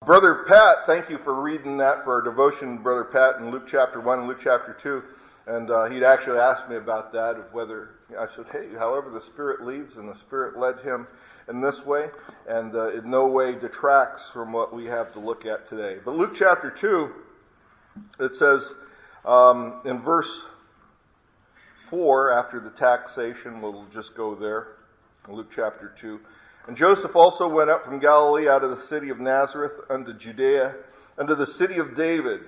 Brother Pat, thank you for reading that for our devotion, Brother Pat, in Luke chapter 1 and Luke chapter 2. And he'd actually asked me about that, of whether, I said, hey, however the Spirit leads, and the Spirit led him in this way, and in no way detracts from what we have to look at today. But Luke chapter 2, it says in verse 4, after the taxation, we'll just go there, in Luke chapter 2. And Joseph also went up from Galilee out of the city of Nazareth unto Judea, unto the city of David,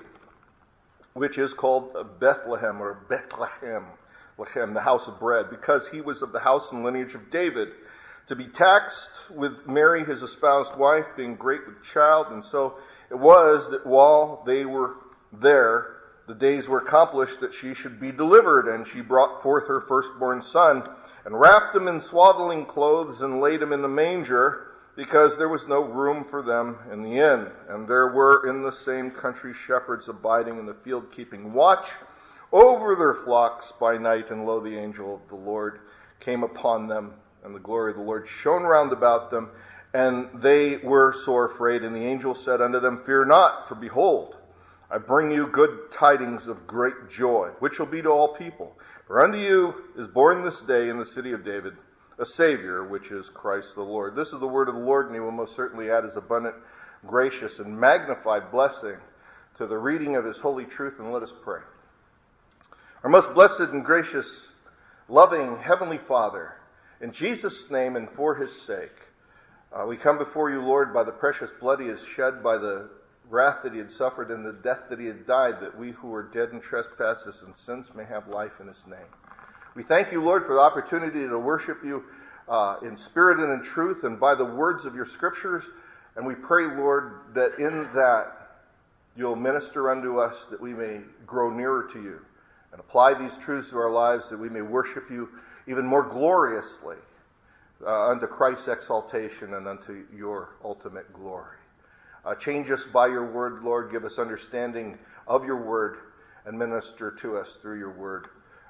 which is called Bethlehem, or Bethlehem, the house of bread, because he was of the house and lineage of David, to be taxed with Mary his espoused wife, being great with child. And so it was that while they were there, the days were accomplished that she should be delivered, and she brought forth her firstborn son, and wrapped him in swaddling clothes, and laid him in the manger, because there was no room for them in the inn. And there were in the same country shepherds abiding in the field, keeping watch over their flocks by night. And lo, the angel of the Lord came upon them, and the glory of the Lord shone round about them, and they were sore afraid. And the angel said unto them, Fear not, for behold, I bring you good tidings of great joy, which shall be to all people. For unto you is born this day in the city of David a Savior, which is Christ the Lord. This is the word of the Lord, and he will most certainly add his abundant, gracious, and magnified blessing to the reading of his holy truth. And let us pray. Our most blessed and gracious, loving Heavenly Father, in Jesus' name and for his sake, we come before you, Lord, by the precious blood he has shed, by the wrath that he had suffered, and the death that he had died, that we who are dead in trespasses and sins may have life in his name. We thank you, Lord, for the opportunity to worship you in spirit and in truth, and by the words of your scriptures. And we pray, Lord, that in that you'll minister unto us, that we may grow nearer to you, and apply these truths to our lives, that we may worship you even more gloriously unto Christ's exaltation and unto your ultimate glory. Change us by your word, Lord. Give us understanding of your word, and minister to us through your word,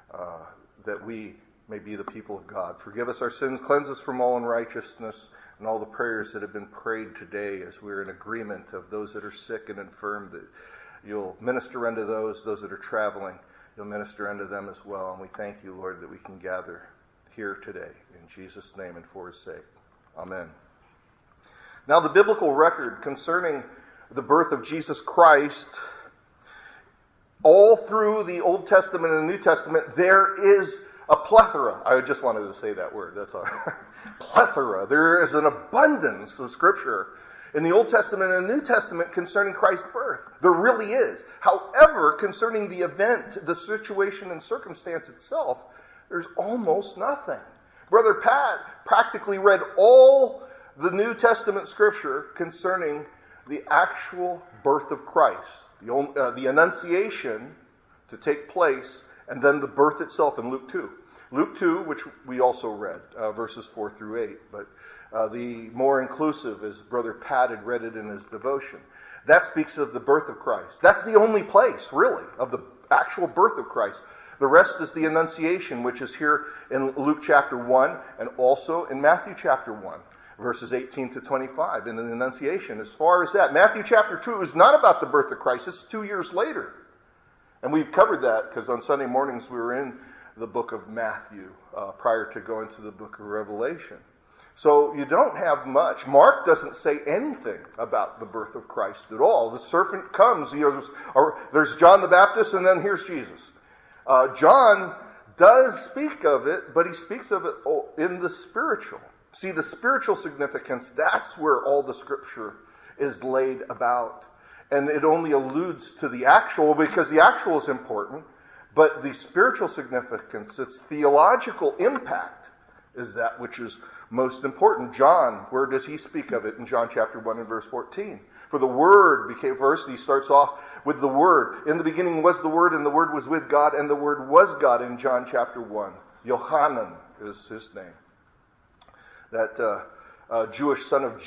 that we may be the people of God. Forgive us our sins, cleanse us from all unrighteousness, and all the prayers that have been prayed today as we're in agreement of those that are sick and infirm, that you'll minister unto those that are traveling. You'll minister unto them as well. And we thank you, Lord, that we can gather here today. In Jesus' name and for his sake. Amen. Now, the biblical record concerning the birth of Jesus Christ, all through the Old Testament and the New Testament, there is a plethora. I just wanted to say that word, that's all. Plethora. There is an abundance of Scripture in the Old Testament and the New Testament concerning Christ's birth. There really is. However, concerning the event, the situation and circumstance itself, there's almost nothing. Brother Pat practically read all the New Testament Scripture concerning the actual birth of Christ, the Annunciation to take place, and then the birth itself in Luke 2. Luke 2, which we also read, verses 4 through 8, but the more inclusive, as Brother Pat had read it in his devotion, that speaks of the birth of Christ. That's the only place, really, of the actual birth of Christ. The rest is the Annunciation, which is here in Luke chapter 1, and also in Matthew chapter 1. Verses 18 to 25 in the Annunciation. As far as that, Matthew chapter 2 is not about the birth of Christ. It's 2 years later. And we've covered that because on Sunday mornings we were in the book of Matthew prior to going to the book of Revelation. So you don't have much. Mark doesn't say anything about the birth of Christ at all. The serpent comes. There's John the Baptist, and then here's Jesus. John does speak of it, but he speaks of it in the spiritual. See, the spiritual significance, that's where all the Scripture is laid about. And it only alludes to the actual, because the actual is important, but the spiritual significance, its theological impact, is that which is most important. John, where does he speak of it? In John chapter 1 and verse 14. For the Word became, first he starts off with the Word. In the beginning was the Word, and the Word was with God, and the Word was God in John chapter 1. Yohanan is his name. That Jewish son of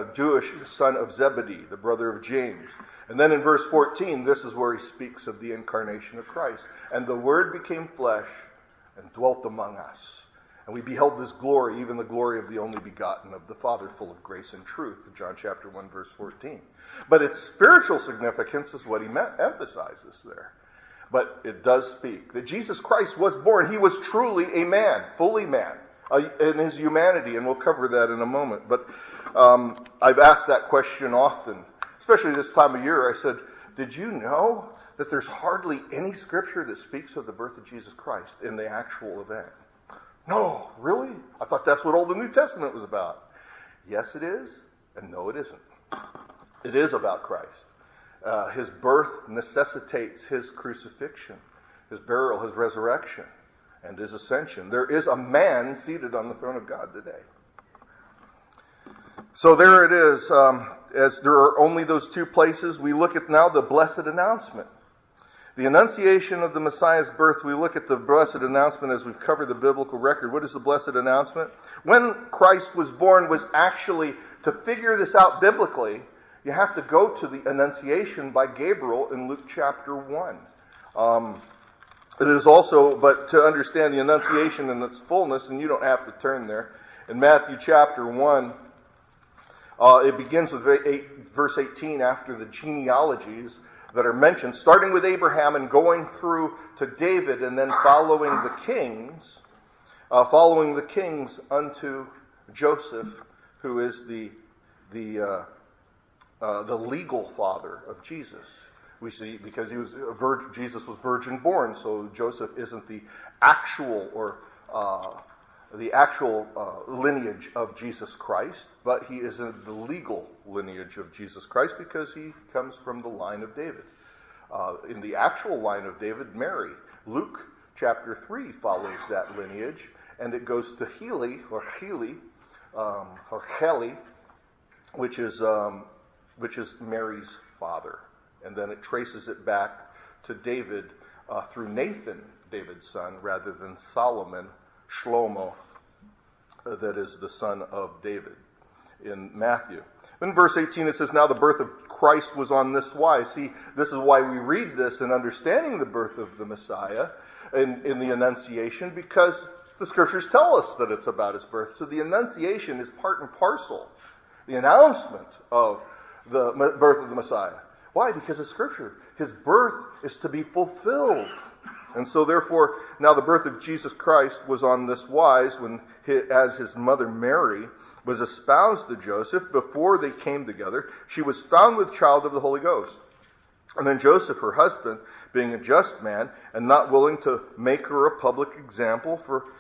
Zebedee, the brother of James. And then in verse 14, this is where he speaks of the incarnation of Christ. And the Word became flesh and dwelt among us. And we beheld his glory, even the glory of the only begotten of the Father, full of grace and truth, John chapter 1, verse 14. But its spiritual significance is what he emphasizes there. But it does speak that Jesus Christ was born. He was truly a man, fully man, in his humanity, and we'll cover that in a moment. But I've asked that question often, especially this time of year. I said, did you know that there's hardly any scripture that speaks of the birth of Jesus Christ in the actual event? No, really? I thought that's what all the New Testament was about. Yes, it is, and no, it isn't. It is about Christ. His birth necessitates his crucifixion, his burial, his resurrection, and his ascension. There is a man seated on the throne of God today. So there it is. As there are only those two places, we look at now the blessed announcement. The annunciation of the Messiah's birth, we look at the blessed announcement as we've covered the biblical record. What is the blessed announcement? When Christ was born was actually, to figure this out biblically, you have to go to the Annunciation by Gabriel in Luke chapter 1. It is also, but to understand the Annunciation in its fullness, and you don't have to turn there, in Matthew chapter 1, it begins with verse 18 after the genealogies that are mentioned, starting with Abraham and going through to David, and then following the kings unto Joseph, who is the legal father of Jesus. We see, because he was Jesus was virgin born, so Joseph isn't the actual lineage of Jesus Christ, but he is in the legal lineage of Jesus Christ because he comes from the line of David. In the actual line of David, Mary. Luke chapter 3 follows that lineage, and it goes to Heli, which is Mary's father. And then it traces it back to David through Nathan, David's son, rather than Solomon, Shlomo, that is the son of David in Matthew. In verse 18 it says, now the birth of Christ was on this wise. See, this is why we read this in understanding the birth of the Messiah in the Annunciation, because the Scriptures tell us that it's about his birth. So the Annunciation is part and parcel, the announcement of the birth of the Messiah. Why? Because of Scripture. His birth is to be fulfilled. And so therefore, now the birth of Jesus Christ was on this wise when, as his mother Mary was espoused to Joseph, before they came together, she was found with child of the Holy Ghost. And then Joseph, her husband, being a just man and not willing to make her a public example,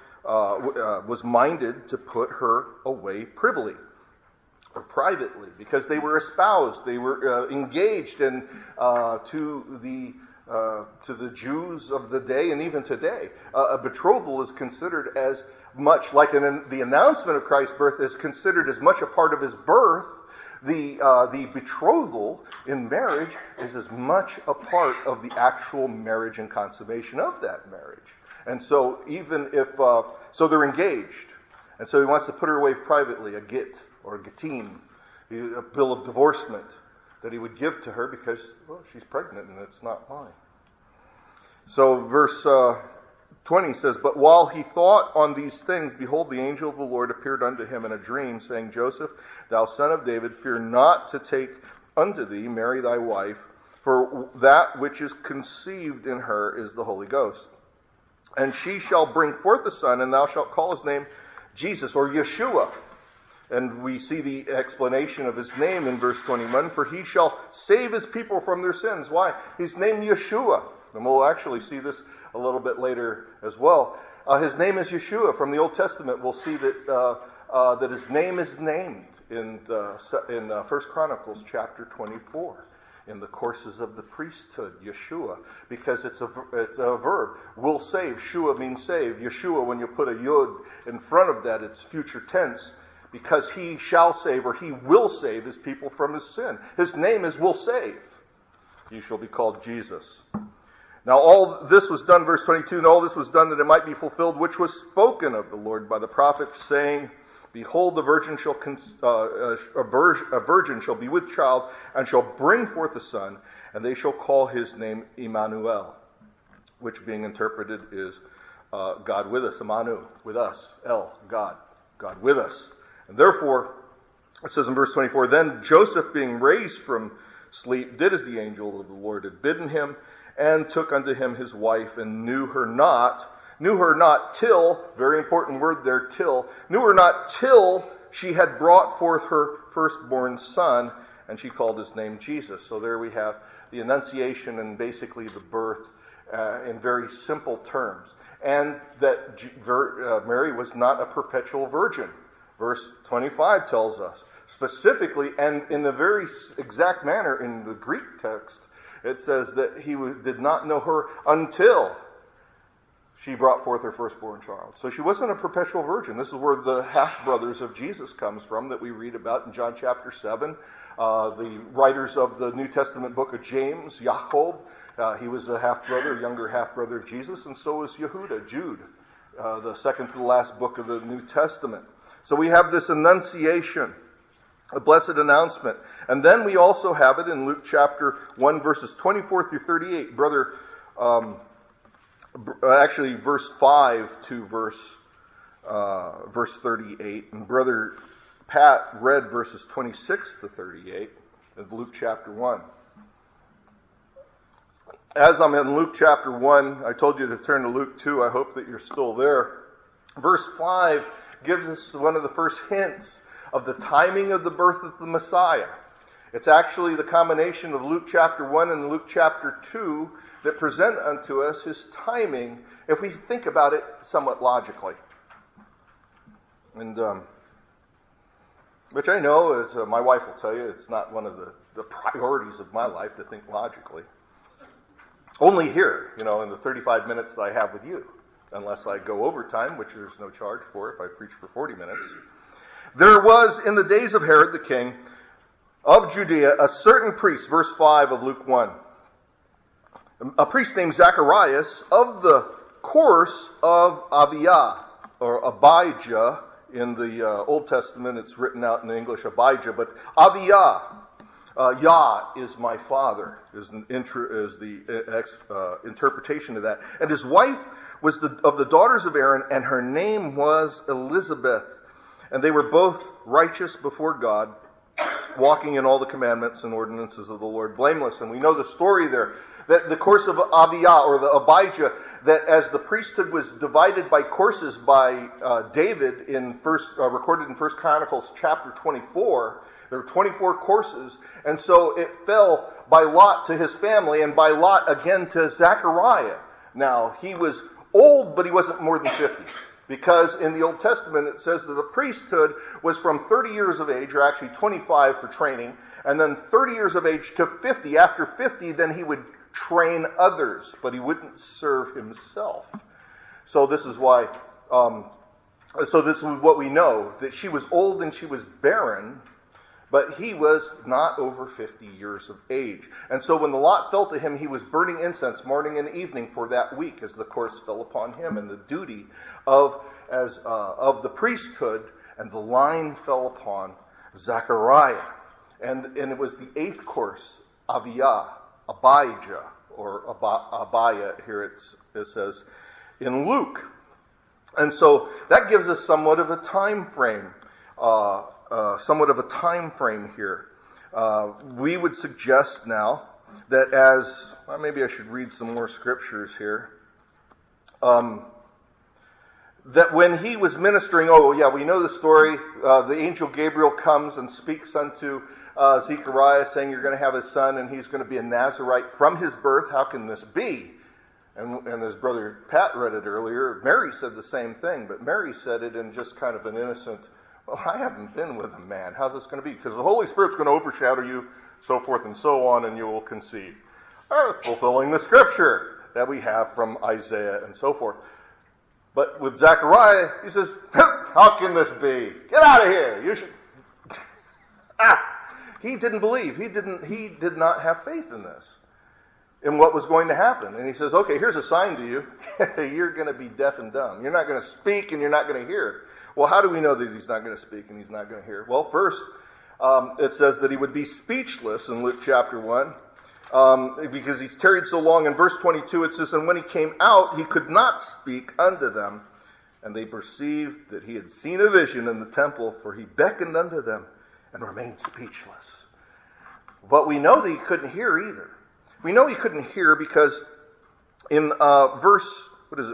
was minded to put her away privily or privately, because they were espoused, they were engaged in to the Jews of the day and even today. A betrothal is considered as much like the announcement of Christ's birth is considered as much a part of his birth. The betrothal in marriage is as much a part of the actual marriage and consummation of that marriage. And so even if, so they're engaged. And so he wants to put her away privately, a get or a getim, a bill of divorcement that he would give to her because, well, she's pregnant and it's not mine. So verse 20 says, but while he thought on these things, behold, the angel of the Lord appeared unto him in a dream, saying, Joseph, thou son of David, fear not to take unto thee Mary thy wife, for that which is conceived in her is the Holy Ghost. And she shall bring forth a son, and thou shalt call his name Jesus, or Yeshua. And we see the explanation of his name in verse 21, for he shall save his people from their sins. Why? He's named Yeshua. And we'll actually see this a little bit later as well. His name is Yeshua. From the Old Testament, we'll see that his name is named in 1 Chronicles chapter 24. In the courses of the priesthood, Yeshua, because it's a verb. Will save. Shua means save. Yeshua, when you put a yud in front of that, it's future tense, because he shall save, or he will save his people from his sin. His name is will save. You shall be called Jesus. Now all this was done, verse 22, and all this was done that it might be fulfilled, which was spoken of the Lord by the prophet, saying, behold, a virgin shall be with child, and shall bring forth a son, and they shall call his name Emmanuel, which being interpreted is God with us, Emanu, with us, El, God with us. And therefore, it says in verse 24, then Joseph, being raised from sleep, did as the angel of the Lord had bidden him, and took unto him his wife, and knew her not till, very important word there, knew her not till she had brought forth her firstborn son, and she called his name Jesus. So there we have the Annunciation and basically the birth in very simple terms. And that Mary was not a perpetual virgin. Verse 25 tells us specifically, and in the very exact manner in the Greek text, it says that he did not know her until she brought forth her firstborn child. So she wasn't a perpetual virgin. This is where the half-brothers of Jesus comes from that we read about in John chapter 7. The writers of the New Testament book of James, Jacob, he was a half-brother, younger half-brother of Jesus, and so was Yehuda, Jude, the second to the last book of the New Testament. So we have this Annunciation, a blessed announcement. And then we also have it in Luke chapter 1, verses 24 through 38. Actually, verse 5 to verse 38. And Brother Pat read verses 26 to 38 of Luke chapter 1. As I'm in Luke chapter 1, I told you to turn to Luke 2. I hope that you're still there. Verse 5 gives us one of the first hints of the timing of the birth of the Messiah. It's actually the combination of Luke chapter 1 and Luke chapter 2 that present unto us his timing, if we think about it somewhat logically. And which I know, as my wife will tell you, it's not one of the priorities of my life to think logically. Only here, in the 35 minutes that I have with you, unless I go overtime, which there's no charge for if I preach for 40 minutes. There was, in the days of Herod the king of Judea, a certain priest, verse 5 of Luke 1, a priest named Zacharias of the course of Abijah, or Abijah. In the Old Testament, it's written out in English, Abijah, but Abijah, Yah is my father, is the interpretation of that. And his wife was of the daughters of Aaron, and her name was Elizabeth. And they were both righteous before God, walking in all the commandments and ordinances of the Lord, blameless. And we know the story there, that the course of Abijah, or the Abijah, that as the priesthood was divided by courses by David, recorded in 1 Chronicles chapter 24, there were 24 courses, and so it fell by lot to his family, and by lot again to Zechariah. Now, he was old, but he wasn't more than 50. Because in the Old Testament it says that the priesthood was from 30 years of age, or actually 25 for training, and then 30 years of age to 50. After 50, then he would train others, but he wouldn't serve himself. So this is why, this is what we know, that she was old and she was barren, but he was not over 50 years of age. And so when the lot fell to him, he was burning incense morning and evening for that week, as the course fell upon him, and the duty of the priesthood, and the line fell upon Zechariah. And it was the 8th course, Abijah, or Abijah, here it says in Luke. And so that gives us somewhat of a time frame, here. We would suggest now that maybe I should read some more scriptures here. That when he was ministering, we know the story. The angel Gabriel comes and speaks unto Zechariah, saying, you're going to have a son, and he's going to be a Nazirite from his birth. How can this be? And as Brother Pat read it earlier, Mary said the same thing, but Mary said it in just kind of an innocent, I haven't been with a man. How's this going to be? Because the Holy Spirit's going to overshadow you, so forth and so on, and you will conceive. Fulfilling the scripture that we have from Isaiah and so forth. But with Zechariah, he says, how can this be? Get out of here. You should... He didn't believe. He did not have faith in this, in what was going to happen. And he says, okay, here's a sign to you. You're going to be deaf and dumb. You're not going to speak and you're not going to hear. Well, how do we know that he's not going to speak and he's not going to hear? Well, first, it says that he would be speechless in Luke chapter 1. because he's tarried so long. In verse 22 it says, "And when he came out, he could not speak unto them. And they perceived that he had seen a vision in the temple, for he beckoned unto them and remained speechless." But we know that he couldn't hear either. We know he couldn't hear because in verse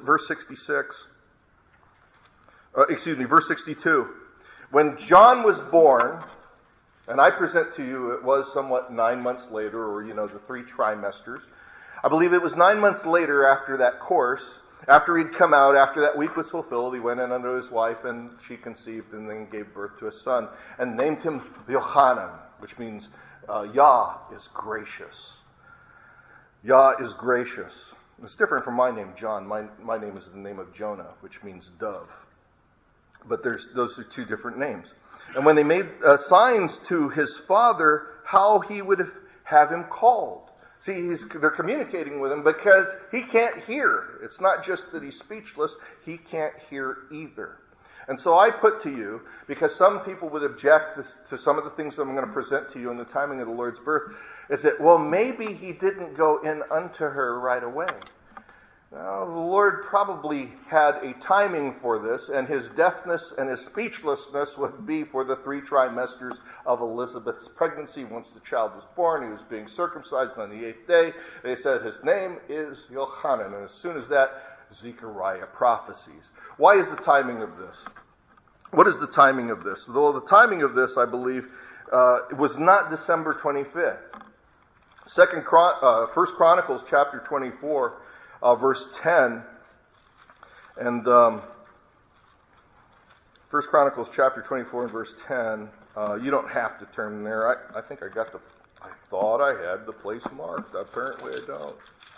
62, when John was born, and I present to you, it was somewhat 9 months later, or the 3 trimesters. I believe it was 9 months later after that course, after he'd come out, after that week was fulfilled, he went in unto his wife, and she conceived and then gave birth to a son, and named him Yochanan, which means Yah is gracious. Yah is gracious. It's different from my name, John. My name is the name of Jonah, which means dove. But those are 2 different names. And when they made signs to his father, how he would have him called. See, they're communicating with him because he can't hear. It's not just that he's speechless, he can't hear either. And so I put to you, because some people would object to some of the things that I'm going to present to you in the timing of the Lord's birth, is that, well, maybe he didn't go in unto her right away. Now, the Lord probably had a timing for this, and his deafness and his speechlessness would be for the 3 trimesters of Elizabeth's pregnancy. Once the child was born, he was being circumcised on the 8th day. They said his name is Yochanan, and as soon as that, Zechariah prophesies. Why is the timing of this? What is the timing of this? Though the timing of this, I believe, was not December 25th. 1 Chronicles chapter 24, verse 10, and 1 Chronicles chapter 24 and verse 10, you don't have to turn there. I think I thought I had the place marked. Apparently I don't.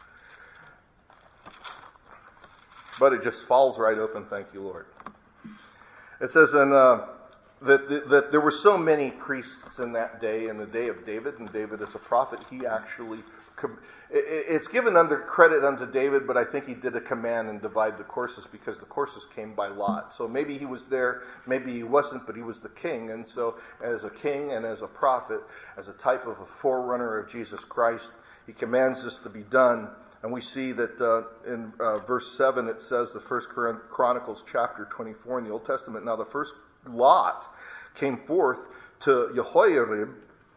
But it just falls right open, thank you, Lord. It says that there were so many priests in that day, in the day of David, and David is a prophet. He actually, it's given credit unto David, but I think he did a command and divide the courses, because the courses came by lot. So maybe he was there, maybe he wasn't, but he was the king. And so as a king and as a prophet, as a type of a forerunner of Jesus Christ, he commands this to be done. And we see that in verse 7 it says, the 1 Chronicles chapter 24 in the Old Testament, "Now the first lot came forth to Jehoiarib,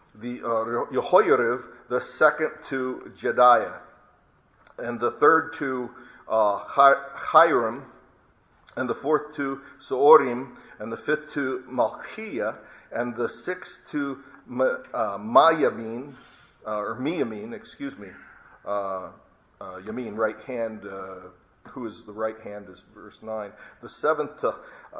the second to Jediah, and the third to Hiram, and the fourth to Sorim, and the fifth to Malchiah, and the sixth to Miamin, Yamin, right hand, who is the right hand is verse 9. The seventh to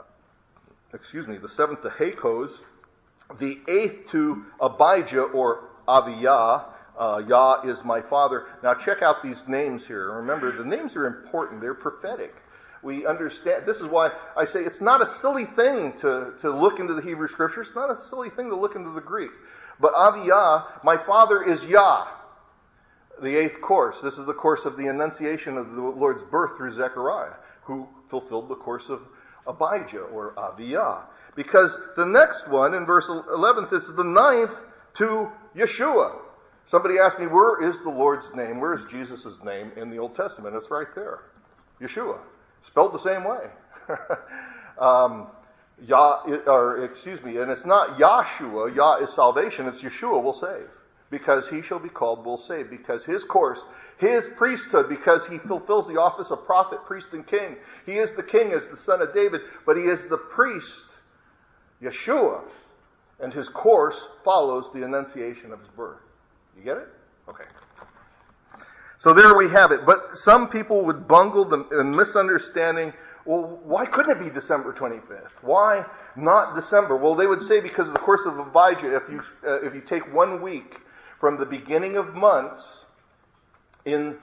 Hakos, the eighth to Abijah or Aviyah. Yah is my father. Now check out these names here. Remember, the names are important. They're prophetic. We understand. This is why I say it's not a silly thing to look into the Hebrew Scriptures. It's not a silly thing to look into the Greek. But Aviyah, my father is Yah. The 8th course. This is the course of the Annunciation of the Lord's birth through Zechariah, who fulfilled the course of Abijah or Aviyah. Because the next one in verse 11, this is the 9th to Yeshua. Somebody asked me, where is the Lord's name? Where is Jesus' name in the Old Testament? It's right there. Yeshua. Spelled the same way. And it's not Yahshua. Yah is salvation. It's Yeshua will save. Because he shall be called will save. Because his course, his priesthood, because he fulfills the office of prophet, priest, and king. He is the king as the son of David, but he is the priest, Yeshua. And his course follows the annunciation of his birth. You get it? Okay. So there we have it. But some people would bungle the misunderstanding. Well, why couldn't it be December 25th? Why not December? Well, they would say because of the course of Abijah, if you take 1 week from the beginning of months in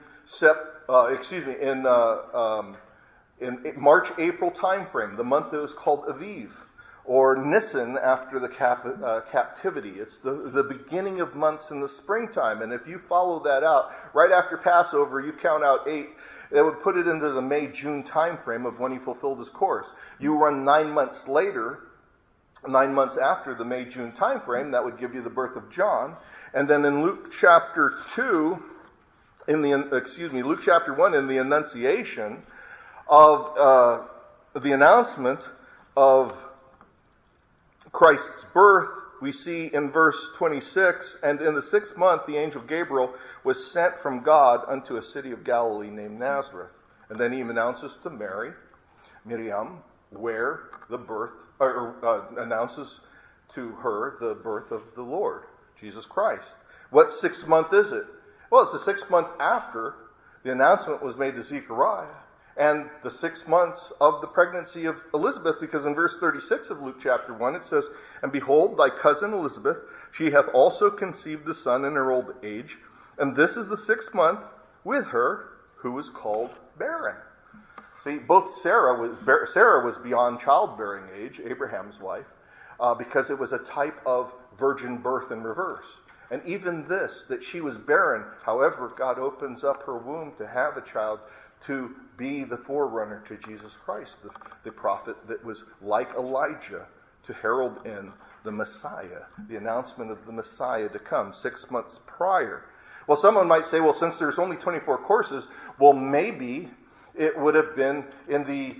March-April time frame, the month that was called Aviv, or Nisan after the captivity. It's the beginning of months in the springtime. And if you follow that out, right after Passover, you count out 8, it would put it into the May-June time frame of when he fulfilled his course. You run 9 months later, 9 months after the May-June time frame, that would give you the birth of John. And then in Luke chapter 2, Luke chapter 1, in the Annunciation of the announcement of Christ's birth, we see in verse 26, and in the 6th month the angel Gabriel was sent from God unto a city of Galilee named Nazareth. And then he announces to Miriam, where the birth, announces to her the birth of the Lord, Jesus Christ. What 6th month is it? Well, it's the 6th month after the announcement was made to Zechariah, and the 6 months of the pregnancy of Elizabeth, because in verse 36 of Luke chapter 1 it says, "And behold, thy cousin Elizabeth, she hath also conceived a son in her old age, and this is the 6th month with her, who is called barren." See, both Sarah was beyond childbearing age, Abraham's wife, because it was a type of virgin birth in reverse. And even this, that she was barren, however, God opens up her womb to have a child, to be the forerunner to Jesus Christ, the prophet that was like Elijah, to herald in the Messiah, the announcement of the Messiah to come 6 months prior. Well, someone might say, well, since there's only 24 courses, well, maybe it would have been in the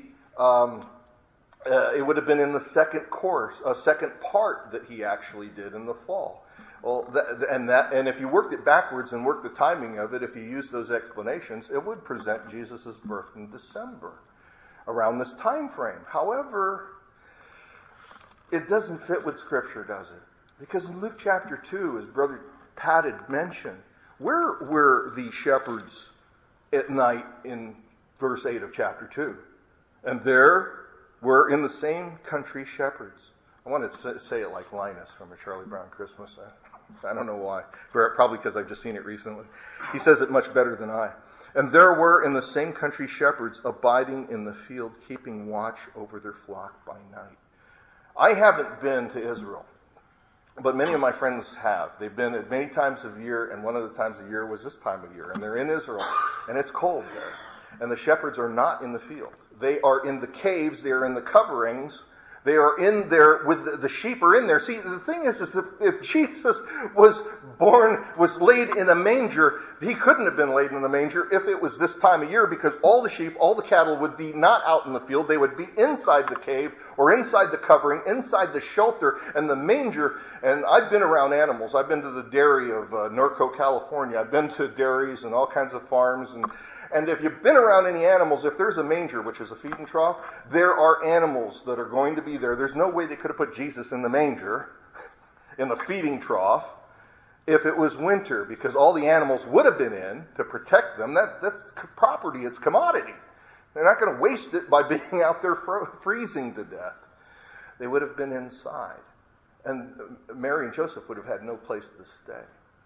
second course, a second part that he actually did in the fall. Well, and if you worked it backwards and worked the timing of it, if you use those explanations, it would present Jesus' birth in December, around this time frame. However, it doesn't fit with Scripture, does it? Because in Luke chapter 2, as Brother Pat had mentioned, where were the shepherds at night in verse 8 of chapter 2? And there were in the same country shepherds. I wanted to say it like Linus from A Charlie Brown Christmas. I don't know why. Probably because I've just seen it recently. He says it much better than I. "And there were in the same country shepherds abiding in the field, keeping watch over their flock by night." I haven't been to Israel, but many of my friends have. They've been at many times of year, and one of the times of year was this time of year. And they're in Israel, and it's cold there. And the shepherds are not in the field. They are in the caves. They are in the coverings. They are in there with the sheep are in there. See, the thing is if Jesus was laid in a manger, he couldn't have been laid in a manger if it was this time of year, because all the sheep, all the cattle would be not out in the field. They would be inside the cave or inside the covering, inside the shelter. And the manger, and I've been around animals. I've been to the dairy of Norco, California. I've been to dairies and all kinds of farms, and if you've been around any animals, if there's a manger, which is a feeding trough, there are animals that are going to be there. There's no way they could have put Jesus in the manger, in the feeding trough, if it was winter, because all the animals would have been in to protect them. That's property, it's commodity. They're not going to waste it by being out there freezing to death. They would have been inside. And Mary and Joseph would have had no place to stay.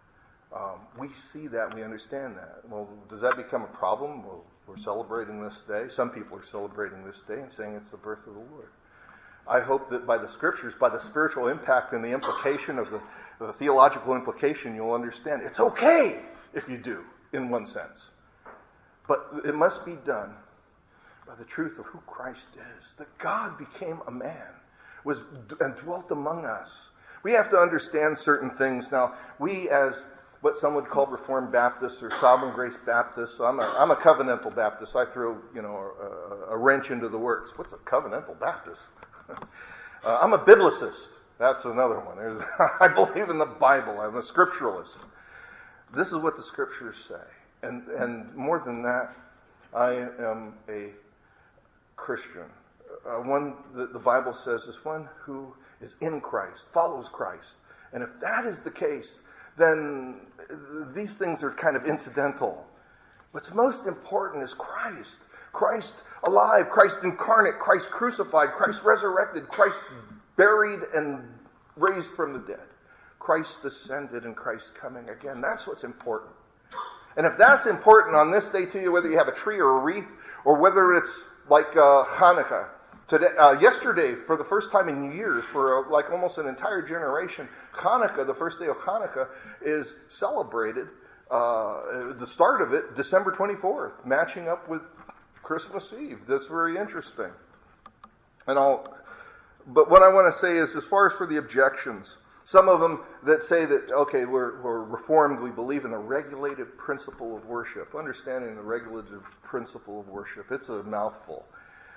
We see that and we understand that. Well, does that become a problem? Well, we're celebrating this day. Some people are celebrating this day and saying it's the birth of the Lord. I hope that by the Scriptures, by the spiritual impact and the implication of the theological implication, you'll understand it's okay if you do, in one sense. But it must be done by the truth of who Christ is. That God became a man and dwelt among us. We have to understand certain things. Now, we as what some would call Reformed Baptists or Sovereign Grace Baptists. I'm a covenantal Baptist. I throw a wrench into the works. What's a covenantal Baptist? I'm a biblicist. That's another one. I believe in the Bible. I'm a scripturalist. This is what the Scriptures say. And more than that, I am a Christian. One that the Bible says is one who is in Christ, follows Christ. And if that is the case, then these things are kind of incidental. What's most important is Christ. Christ alive, Christ incarnate, Christ crucified, Christ resurrected, Christ buried and raised from the dead. Christ ascended and Christ coming again. That's what's important. And if that's important on this day to you, whether you have a tree or a wreath, or whether it's like Hanukkah, yesterday, for the first time in years, for like almost an entire generation, Hanukkah, the first day of Hanukkah, is celebrated, the start of it, December 24th, matching up with Christmas Eve. That's very interesting. But what I want to say is, as far as for the objections, Some of them that say that, okay, we're Reformed, we believe in the regulative principle of worship. Understanding the regulative principle of worship, it's a mouthful.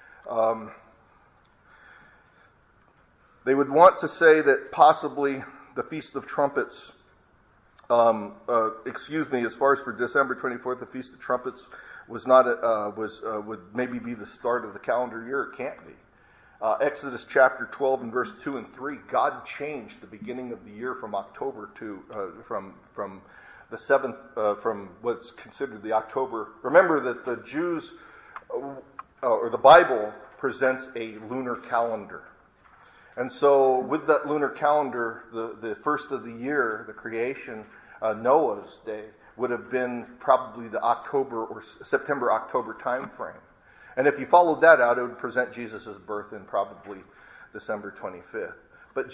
They would want to say that possibly the Feast of Trumpets, as far as for December 24th, the Feast of Trumpets would maybe be the start of the calendar year. It can't be. Exodus chapter 12 and verse 2 and 3, God changed the beginning of the year from October to from the 7th, from what's considered the October. Remember that the Jews or the Bible presents a lunar calendar. And so with that lunar calendar, the first of the year, the creation, Noah's day, would have been probably the October or September-October time frame. And if you followed that out, it would present Jesus' birth in probably December 25th. But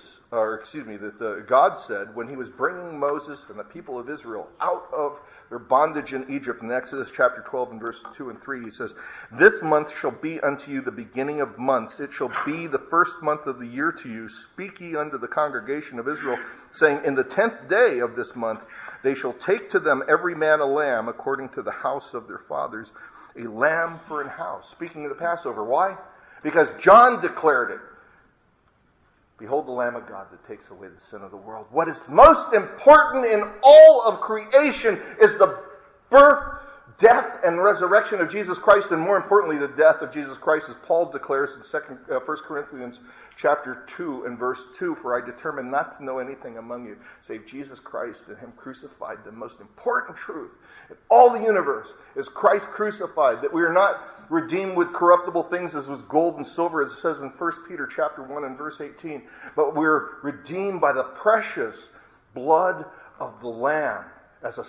God said when he was bringing Moses and the people of Israel out of their bondage in Egypt, in Exodus chapter 12 and verse 2 and 3, he says, "This month shall be unto you the beginning of months. It shall be the first month of the year to you. Speak ye unto the congregation of Israel, saying, in the 10th day of this month they shall take to them every man a lamb according to the house of their fathers, a lamb for an house." Speaking of the Passover. Why? Because John declared it. Behold the Lamb of God that takes away the sin of the world. What is most important in all of creation is the birth, death, and resurrection of Jesus Christ, and more importantly, the death of Jesus Christ, as Paul declares in 1 Corinthians chapter 2 and verse 2, "For I determined not to know anything among you save Jesus Christ and him crucified." The most important truth in all the universe is Christ crucified, that we are not redeemed with corruptible things as with gold and silver, as it says in 1 Peter chapter 1 and verse 18, but we're redeemed by the precious blood of the Lamb as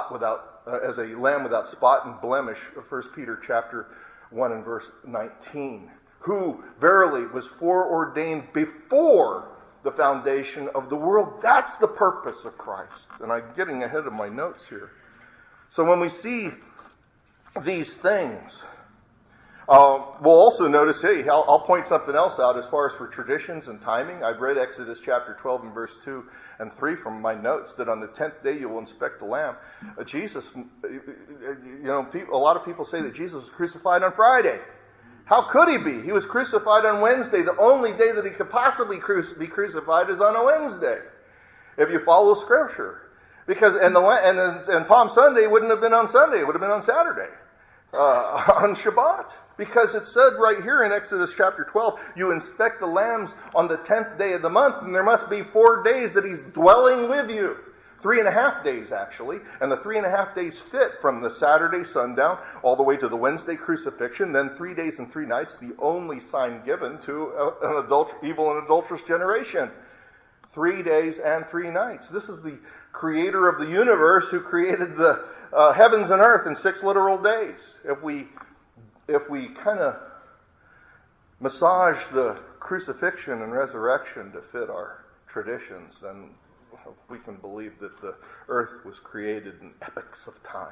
a lamb without spot and blemish, 1 Peter chapter 1 and verse 19, who verily was foreordained before the foundation of the world. That's the purpose of Christ. And I'm getting ahead of my notes here. So when we see these things, we'll also notice, I'll point something else out as far as for traditions and timing. I've read Exodus chapter 12 and verse 2 and 3 from my notes, that on the 10th day you will inspect the lamb. Jesus, a lot of people say that Jesus was crucified on Friday. How could he be? He was crucified on Wednesday. The only day that he could possibly be crucified is on a Wednesday, if you follow Scripture. Because and Palm Sunday wouldn't have been on Sunday; it would have been on Saturday, on Shabbat. Because it said right here in Exodus chapter 12, you inspect the lambs on the 10th day of the month, and there must be 4 days that he's dwelling with you. 3.5 days, actually. And the 3.5 days fit from the Saturday sundown all the way to the Wednesday crucifixion, then 3 days and 3 nights, the only sign given to an evil and adulterous generation. 3 days and 3 nights. This is the creator of the universe who created the heavens and earth in 6 literal days. If we kind of massage the crucifixion and resurrection to fit our traditions, then we can believe that the earth was created in epochs of time.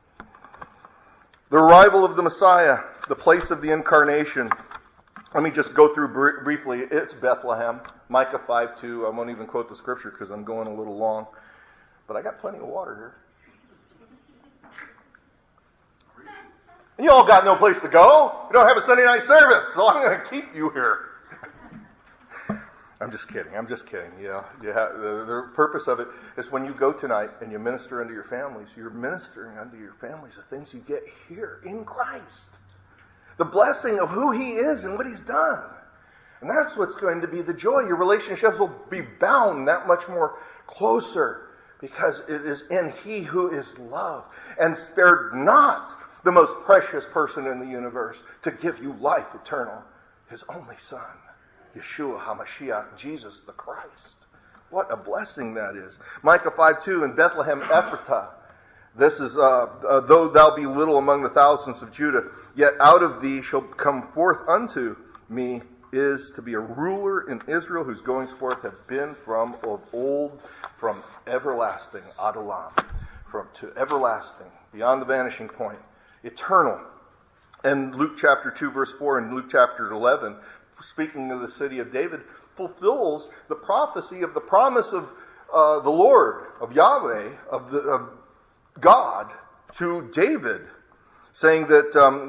The arrival of the Messiah, the place of the incarnation. Let me just go through briefly. It's Bethlehem. Micah 5:2. I won't even quote the scripture because I'm going a little long. But I got plenty of water here. You all got no place to go. You don't have a Sunday night service, so I'm going to keep you here. I'm just kidding. The purpose of it is when you go tonight and you minister unto your families, you're ministering unto your families the things you get here in Christ. The blessing of who he is and what he's done. And that's what's going to be the joy. Your relationships will be bound that much more closer because it is in he who is love and spared not the most precious person in the universe to give you life eternal, his only Son, Yeshua HaMashiach, Jesus the Christ. What a blessing that is. Micah 5:2, in Bethlehem Ephratah. This is, though thou be little among the thousands of Judah, yet out of thee shall come forth unto me is to be a ruler in Israel, whose goings forth have been from of old, from everlasting, Adolam, from to everlasting, beyond the vanishing point, eternal. And Luke chapter 2 verse 4 and Luke chapter 11, speaking of the city of David, fulfills the prophecy of the promise of the Lord, of Yahweh, of God to David, saying that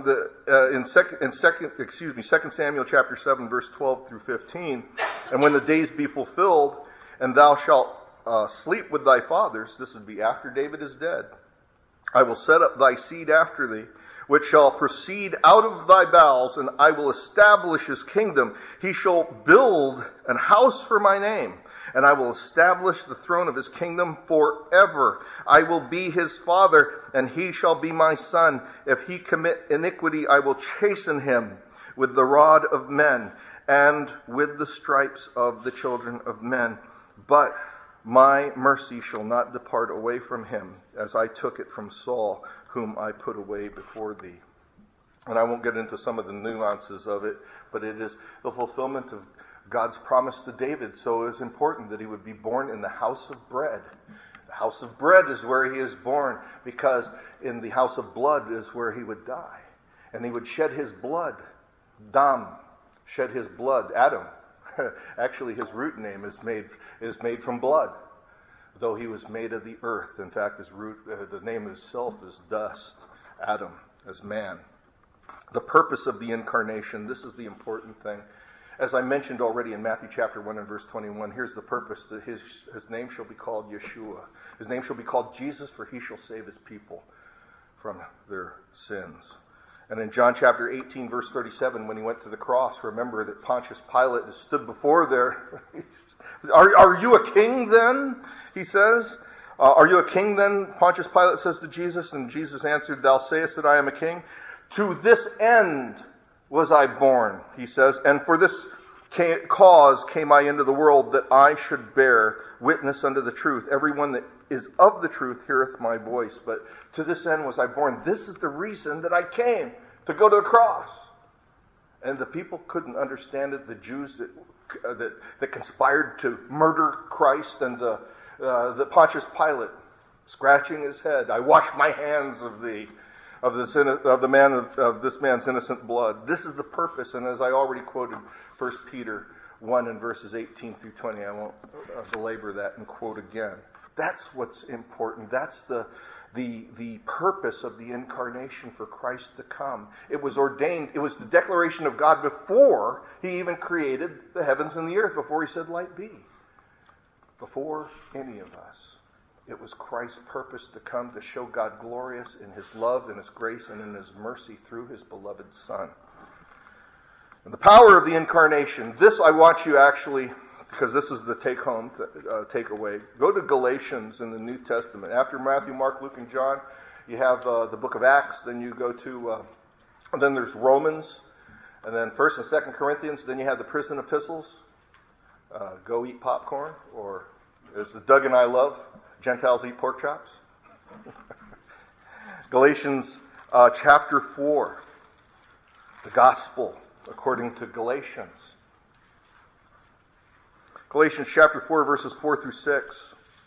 in 2 Samuel chapter 7, verse 12 through 15, and when the days be fulfilled, and thou shalt sleep with thy fathers, this would be after David is dead, I will set up thy seed after thee, which shall proceed out of thy bowels, and I will establish his kingdom. He shall build an house for my name, and I will establish the throne of his kingdom forever. I will be his father, and he shall be my son. If he commit iniquity, I will chasten him with the rod of men, and with the stripes of the children of men. But my mercy shall not depart away from him, as I took it from Saul, whom I put away before thee. And I won't get into some of the nuances of it, but it is the fulfillment of God's promise to David. So it is important that he would be born in the house of bread. The house of bread is where he is born, because in the house of blood is where he would die. And he would shed his blood. Dam, shed his blood. Adam, actually his root name is made from blood, though he was made of the earth. In fact, his root, the name itself is dust. Adam, as man. The purpose of the incarnation, this is the important thing. As I mentioned already in Matthew chapter 1 and verse 21, here's the purpose, that his name shall be called Yeshua. His name shall be called Jesus, for he shall save his people from their sins. And in John chapter 18, verse 37, when he went to the cross, remember that Pontius Pilate stood before there. Are you a king then? He says. Are you a king then? Pontius Pilate says to Jesus, and Jesus answered, Thou sayest that I am a king. To this end was I born, he says, and for this cause came I into the world, that I should bear witness unto the truth. Everyone that is of the truth heareth my voice. But to this end was I born. This is the reason that I came, to go to the cross. And the people couldn't understand it. The Jews that conspired to murder Christ, and the Pontius Pilate scratching his head. I wash my hands of thee, of this man's innocent blood. This is the purpose, and as I already quoted 1 Peter 1 and verses 18 through 20, I won't belabor that and quote again. That's what's important. That's the purpose of the incarnation, for Christ to come. It was ordained. It was the declaration of God before he even created the heavens and the earth, before he said, "Light be." Before any of us. It was Christ's purpose to come to show God glorious in his love, in his grace, and in his mercy through his beloved Son. And the power of the incarnation. This I want you actually, because this is the take-home, takeaway. Go to Galatians in the New Testament. After Matthew, Mark, Luke, and John, you have the book of Acts. Then you go to, and then there's Romans, and then 1st and 2nd Corinthians. Then you have the prison epistles. Go eat popcorn, or as Doug and I love, Gentiles eat pork chops. Galatians chapter 4. The gospel according to Galatians. Galatians chapter 4, verses 4 through 6.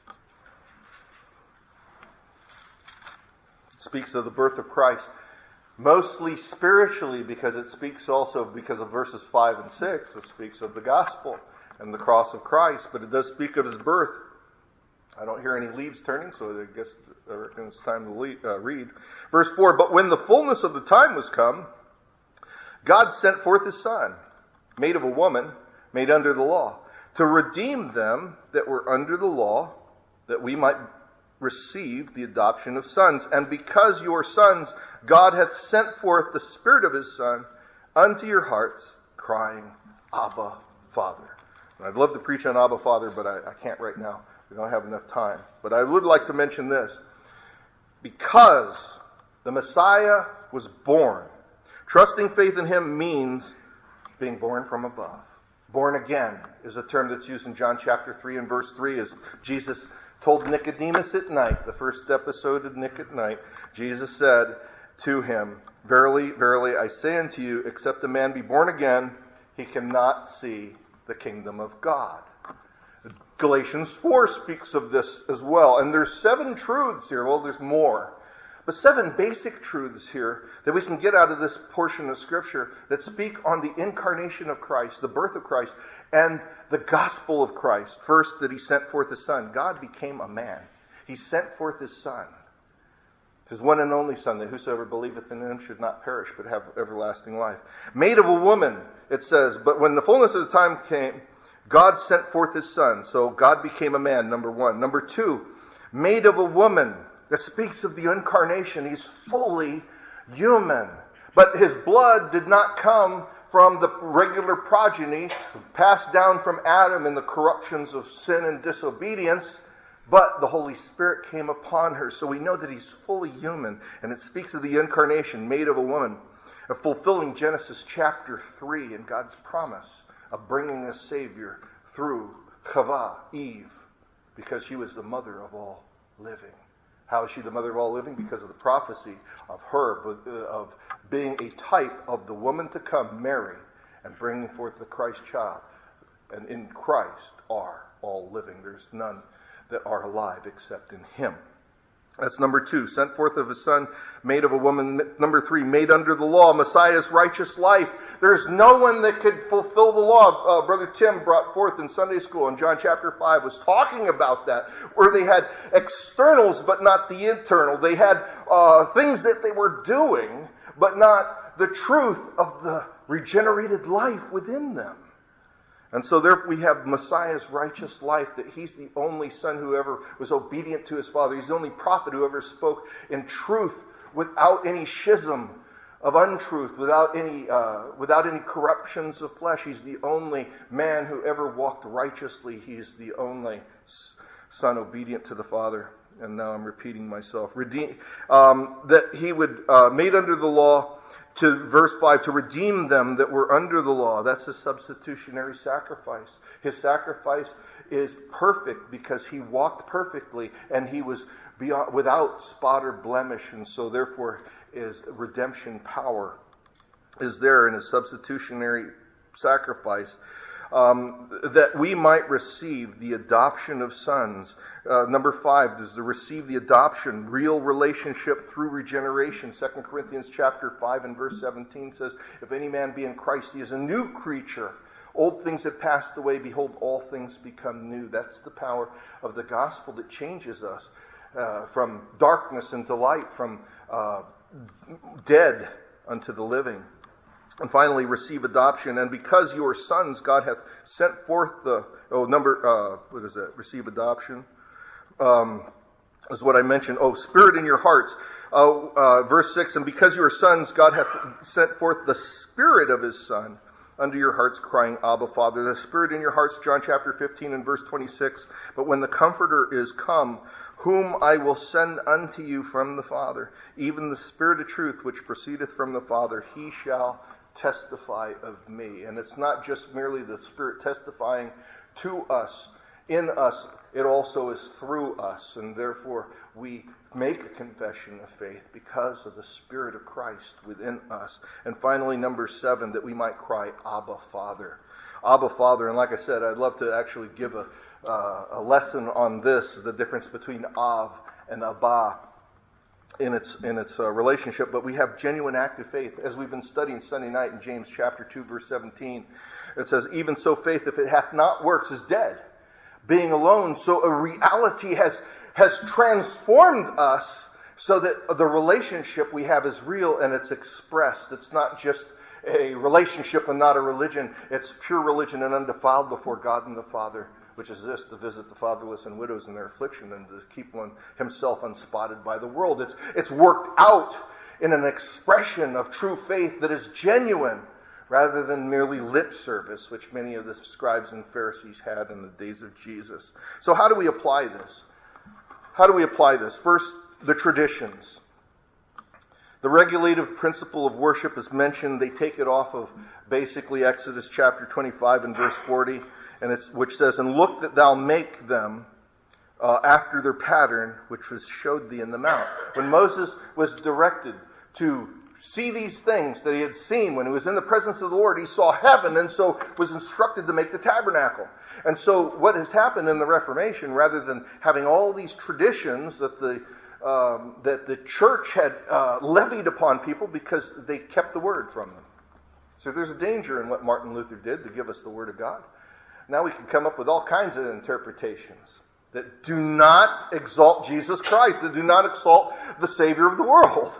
It speaks of the birth of Christ. Mostly spiritually, because it speaks also, because of verses 5 and 6, it speaks of the gospel and the cross of Christ. But it does speak of his birth. I don't hear any leaves turning, so I guess I reckon it's time to read. Verse 4, But when the fullness of the time was come, God sent forth his Son, made of a woman, made under the law, to redeem them that were under the law, that we might receive the adoption of sons. And because you are sons, God hath sent forth the Spirit of his Son unto your hearts, crying, Abba, Father. And I'd love to preach on Abba, Father, but I can't right now. We don't have enough time. But I would like to mention this. Because the Messiah was born, trusting faith in him means being born from above. Born again is a term that's used in John chapter 3 and verse 3, as Jesus told Nicodemus at night, the first episode of Nick at Night. Jesus said to him, Verily, verily, I say unto you, except a man be born again, he cannot see the kingdom of God. Galatians 4 speaks of this as well. And there's 7 truths here. Well, there's more. But 7 basic truths here that we can get out of this portion of Scripture that speak on the incarnation of Christ, the birth of Christ, and the gospel of Christ. First, that he sent forth his Son. God became a man. He sent forth his Son, his one and only Son, that whosoever believeth in him should not perish, but have everlasting life. Made of a woman, it says, but when the fullness of the time came, God sent forth his Son. So God became a man, number 1. Number 2, made of a woman. That speaks of the incarnation. He's fully human. But his blood did not come from the regular progeny passed down from Adam in the corruptions of sin and disobedience, but the Holy Spirit came upon her. So we know that he's fully human. And it speaks of the incarnation, made of a woman, of fulfilling Genesis chapter 3 and God's promise of bringing a Savior through Chava, Eve, because she was the mother of all living. How is she the mother of all living? Because of the prophecy of her, of being a type of the woman to come, Mary, and bringing forth the Christ child. And in Christ are all living. There's none that are alive except in him. That's number 2, sent forth of his Son, made of a woman. Number 3, made under the law, Messiah's righteous life. There's no one that could fulfill the law. Brother Tim brought forth in Sunday school in John chapter 5, was talking about that, where they had externals but not the internal. They had things that they were doing, but not the truth of the regenerated life within them. And so there we have Messiah's righteous life, that he's the only Son who ever was obedient to his Father. He's the only prophet who ever spoke in truth without any schism of untruth, without any corruptions of flesh. He's the only man who ever walked righteously. He's the only Son obedient to the Father. And now I'm repeating myself. That he would made under the law, to verse 5, to redeem them that were under the law. That's a substitutionary sacrifice. His sacrifice is perfect because he walked perfectly and he was without spot or blemish, and so therefore his redemption power is there in his substitutionary sacrifice. That we might receive the adoption of sons. Number 5 is to receive the adoption, real relationship through regeneration. 2 Corinthians chapter 5 and verse 17 says, if any man be in Christ, he is a new creature. Old things have passed away, behold, all things become new. That's the power of the gospel that changes us from darkness into light, from dead unto the living. And finally, receive adoption. And because you are sons, God hath sent forth receive adoption. Is what I mentioned. Spirit in your hearts. Verse 6, and because you are sons, God hath sent forth the Spirit of his Son under your hearts, crying, Abba, Father. The Spirit in your hearts, John chapter 15 and verse 26. But when the Comforter is come, whom I will send unto you from the Father, even the Spirit of truth, which proceedeth from the Father, he shall testify of me. And it's not just merely the Spirit testifying to us, in us, it also is through us. And therefore we make a confession of faith because of the Spirit of Christ within us. And finally, number 7, that we might cry, Abba, Father. Abba, Father. And like I said, I'd love to actually give a lesson on this, the difference between Av and Abba in its relationship. But we have genuine active faith. As we've been studying Sunday night in James chapter 2, verse 17, it says, even so faith, if it hath not works, is dead, being alone. So a reality has transformed us so that the relationship we have is real and it's expressed. It's not just a relationship and not a religion. It's pure religion and undefiled before God and the Father, which is this, to visit the fatherless and widows in their affliction and to keep one himself unspotted by the world. It's worked out in an expression of true faith that is genuine rather than merely lip service, which many of the scribes and Pharisees had in the days of Jesus. So how do we apply this? First, the traditions. The regulative principle of worship is mentioned. They take it off of basically Exodus chapter 25 and verse 40, which says, and look that thou make them after their pattern, which was showed thee in the mount. When Moses was directed to see these things that he had seen when he was in the presence of the Lord, he saw heaven, and so was instructed to make the tabernacle. And so what has happened in the Reformation, rather than having all these traditions that the that the church had levied upon people because they kept the word from them. So there's a danger in what Martin Luther did to give us the word of God. Now we can come up with all kinds of interpretations that do not exalt Jesus Christ, that do not exalt the Savior of the world.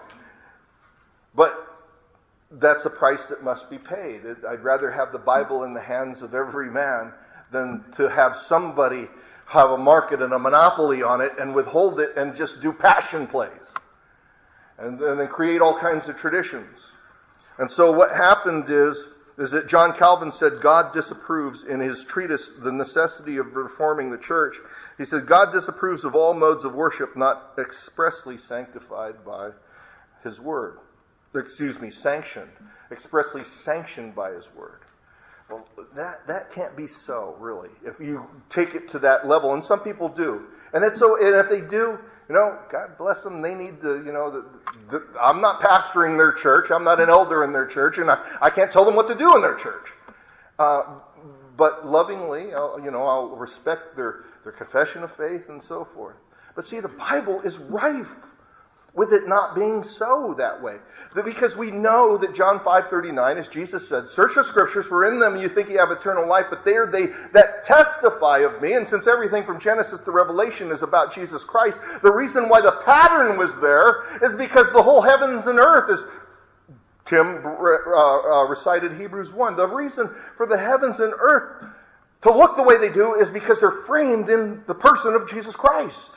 But that's a price that must be paid. I'd rather have the Bible in the hands of every man than to have somebody have a market and a monopoly on it and withhold it and just do passion plays. And then create all kinds of traditions. And so what happened is that John Calvin said God disapproves in his treatise, The Necessity of Reforming the Church. He said, God disapproves of all modes of worship not expressly sanctified by his word. Sanctioned. Expressly sanctioned by his word. Well, that can't be so, really, if you take it to that level. And some people do. And if they do, God bless them, they need to, I'm not pastoring their church. I'm not an elder in their church, and I can't tell them what to do in their church. But lovingly, I'll respect their confession of faith and so forth. But see, the Bible is rife with it not being so that way. Because we know that John 5:39, as Jesus said, search the Scriptures, for in them you think you have eternal life, but they are they that testify of me. And since everything from Genesis to Revelation is about Jesus Christ, the reason why the pattern was there is because the whole heavens and earth, as Tim recited Hebrews 1, the reason for the heavens and earth to look the way they do is because they're framed in the person of Jesus Christ.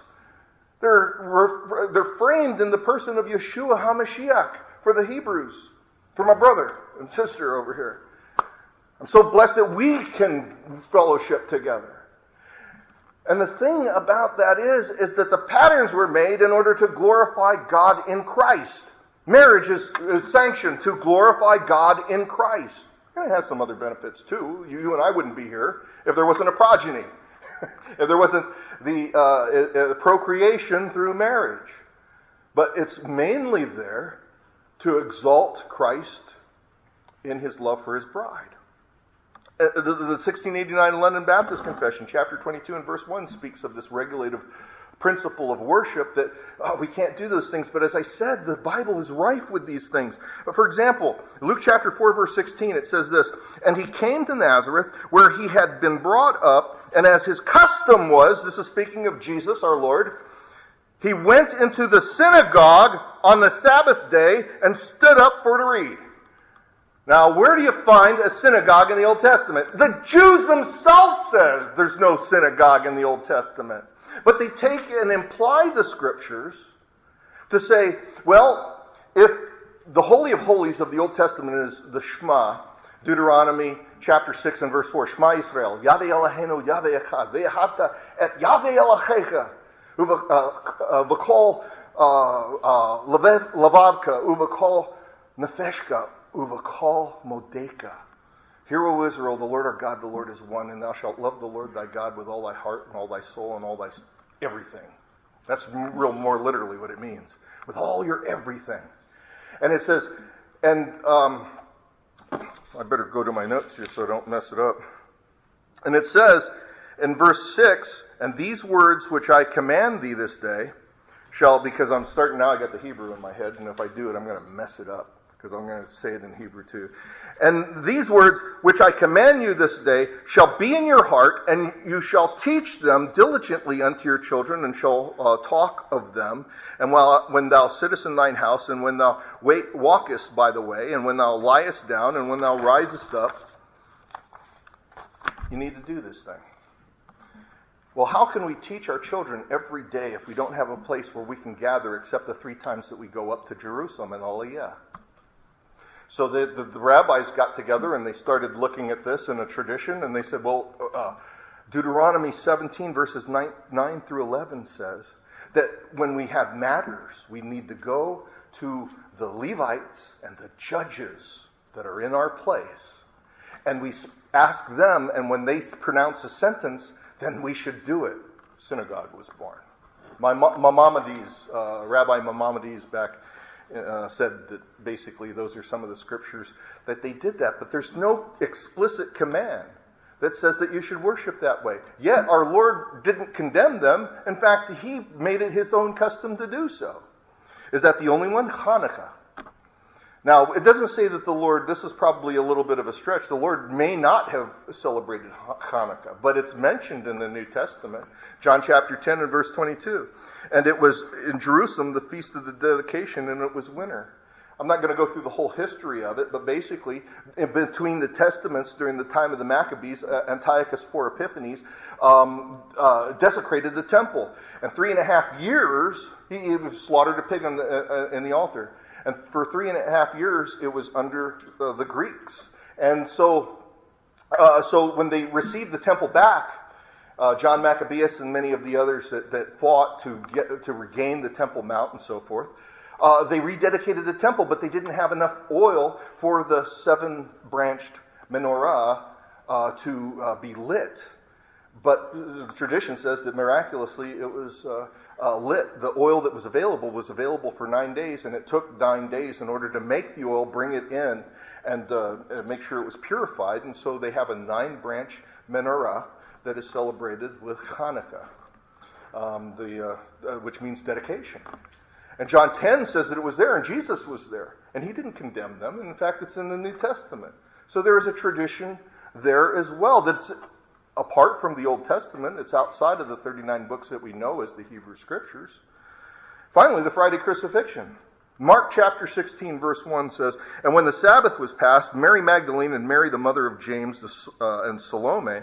They're framed in the person of Yeshua HaMashiach for the Hebrews, for my brother and sister over here. I'm so blessed that we can fellowship together. And the thing about that is that the patterns were made in order to glorify God in Christ. Marriage is sanctioned to glorify God in Christ. And it has some other benefits too. You and I wouldn't be here if there wasn't a progeny. If there wasn't the procreation through marriage. But it's mainly there to exalt Christ in his love for his bride. The 1689 London Baptist Confession, chapter 22 and verse 1, speaks of this regulative principle of worship that we can't do those things. But as I said, the Bible is rife with these things. For example, Luke chapter 4, verse 16, it says this, and he came to Nazareth, where he had been brought up, and as his custom was, this is speaking of Jesus, our Lord, he went into the synagogue on the Sabbath day and stood up for to read. Now, where do you find a synagogue in the Old Testament? The Jews themselves says there's no synagogue in the Old Testament. But they take and imply the Scriptures to say, well, if the Holy of Holies of the Old Testament is the Shema, Deuteronomy chapter 6 and verse 4, Shema Yisrael, Yahweh Eloheinu, Yahweh Echad, Ve'ahavta et Yahweh Elohecha, Uvakol Levavka, Uvakol Nefeshka, Uvakol Modeka. Hear, O Israel, the Lord our God, the Lord is one, and thou shalt love the Lord thy God with all thy heart and all thy soul and all thy everything. That's more literally what it means. With all your everything. And it says, and I better go to my notes here so I don't mess it up. And it says in verse 6, and these words which I command thee this day shall, because I'm starting now, I got the Hebrew in my head, and if I do it, I'm going to mess it up, because I'm going to say it in Hebrew too. And these words which I command you this day shall be in your heart, and you shall teach them diligently unto your children, and shall talk of them. And when thou sittest in thine house, and when thou walkest by the way, and when thou liest down, and when thou risest up, you need to do this thing. Well, how can we teach our children every day if we don't have a place where we can gather except the 3 times that we go up to Jerusalem and Aliyah? So the rabbis got together and they started looking at this in a tradition, and they said, well, Deuteronomy 17 verses 9 through 11 says that when we have matters, we need to go to the Levites and the judges that are in our place. And we ask them, and when they pronounce a sentence, then we should do it. Synagogue was born. Maimonides, Rabbi Maimonides back said that basically those are some of the scriptures that they did that. But there's no explicit command that says that you should worship that way. Yet our Lord didn't condemn them. In fact, He made it His own custom to do so. Is that the only one? Hanukkah. Now, it doesn't say that the Lord, this is probably a little bit of a stretch, the Lord may not have celebrated Hanukkah, but it's mentioned in the New Testament. John chapter 10 and verse 22. And it was in Jerusalem, the feast of the dedication, and it was winter. I'm not going to go through the whole history of it, but basically, in between the testaments during the time of the Maccabees, Antiochus IV Epiphanes desecrated the temple. And 3.5 years, he slaughtered a pig in the altar. And for 3.5 years, it was under the Greeks. And so when they received the temple back, John Maccabeus and many of the others that fought to regain the Temple Mount and so forth, they rededicated the temple, but they didn't have enough oil for the 7-branched menorah to be lit. But the tradition says that miraculously it was lit. The oil that was available for 9 days, and it took 9 days in order to make the oil, bring it in, and make sure it was purified. And so they have a 9-branch menorah that is celebrated with Hanukkah, which means dedication. And John 10 says that it was there, and Jesus was there, and He didn't condemn them. And in fact, it's in the New Testament. So there is a tradition there as well that's apart from the Old Testament. It's outside of the 39 books that we know as the Hebrew Scriptures. Finally, the Friday crucifixion. Mark chapter 16, verse 1 says, And when the Sabbath was passed, Mary Magdalene and Mary, the mother of James, and Salome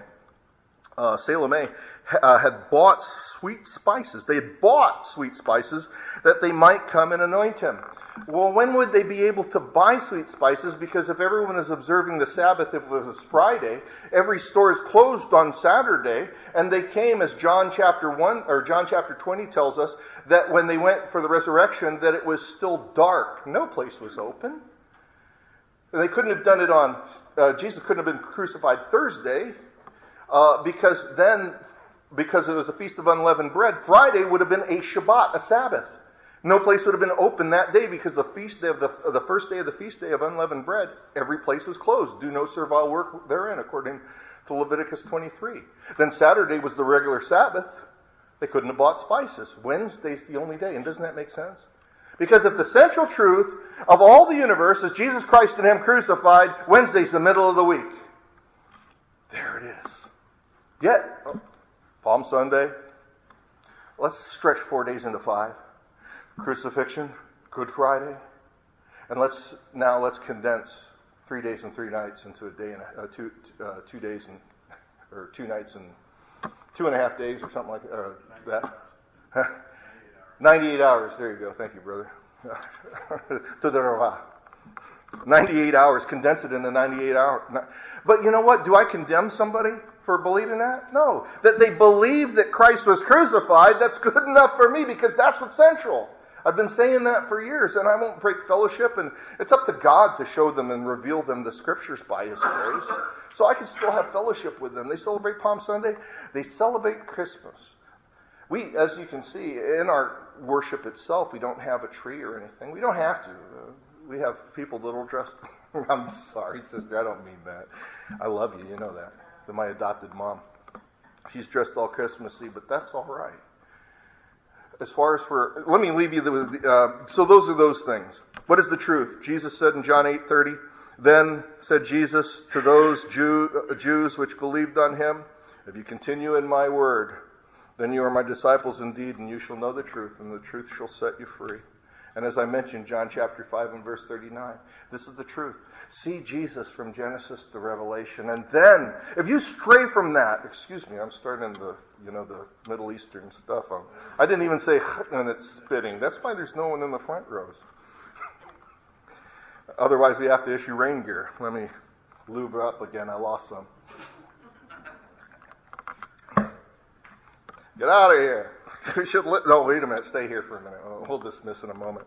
had bought sweet spices. They had bought sweet spices that they might come and anoint Him. Well, when would they be able to buy sweet spices? Because if everyone is observing the Sabbath, if it was Friday, every store is closed on Saturday, and they came, as John chapter 20 tells us, that when they went for the resurrection, that it was still dark. No place was open. They couldn't have done it on, Jesus couldn't have been crucified Thursday, because it was a feast of unleavened bread. Friday would have been a Shabbat, a Sabbath. No place would have been open that day because the feast day of the first day of the feast day of unleavened bread, every place was closed. Do no servile work therein, according to Leviticus 23. Then Saturday was the regular Sabbath. They couldn't have bought spices. Wednesday's the only day. And doesn't that make sense? Because if the central truth of all the universe is Jesus Christ and Him crucified, Wednesday's the middle of the week. There it is. Yet, Palm Sunday, let's stretch 4 days into 5. Crucifixion, Good Friday, and let's condense 3 days and 3 nights into a day and 2 days or 2 nights and 2.5 days or something like that. 98 hours. There you go. Thank you, brother. 98 hours. Condense it into 98 hours. But you know what? Do I condemn somebody for believing that? No. That they believe that Christ was crucified, that's good enough for me because that's what's central. I've been saying that for years, and I won't break fellowship, and it's up to God to show them and reveal them the Scriptures by His grace. So I can still have fellowship with them. They celebrate Palm Sunday. They celebrate Christmas. We, as you can see, in our worship itself, we don't have a tree or anything. We don't have to. We have people that will dress. I'm sorry, sister, I don't mean that. I love you, you know that. They're my adopted mom. She's dressed all Christmassy, but that's all right. As far as let me leave you so those are those things. What is the truth? Jesus said in John 8:30, Then said Jesus to those Jews which believed on Him, If you continue in my word, then you are my disciples indeed, and you shall know the truth, and the truth shall set you free. And as I mentioned, John chapter 5 and verse 39, this is the truth. See Jesus from Genesis to Revelation. And then, if you stray from that, excuse me, I'm starting the Middle Eastern stuff. I didn't even say and it's spitting. That's why there's no one in the front rows. Otherwise, we have to issue rain gear. Let me lube up again. I lost some. Get out of here. No, wait a minute. Stay here for a minute. We'll dismiss in a moment.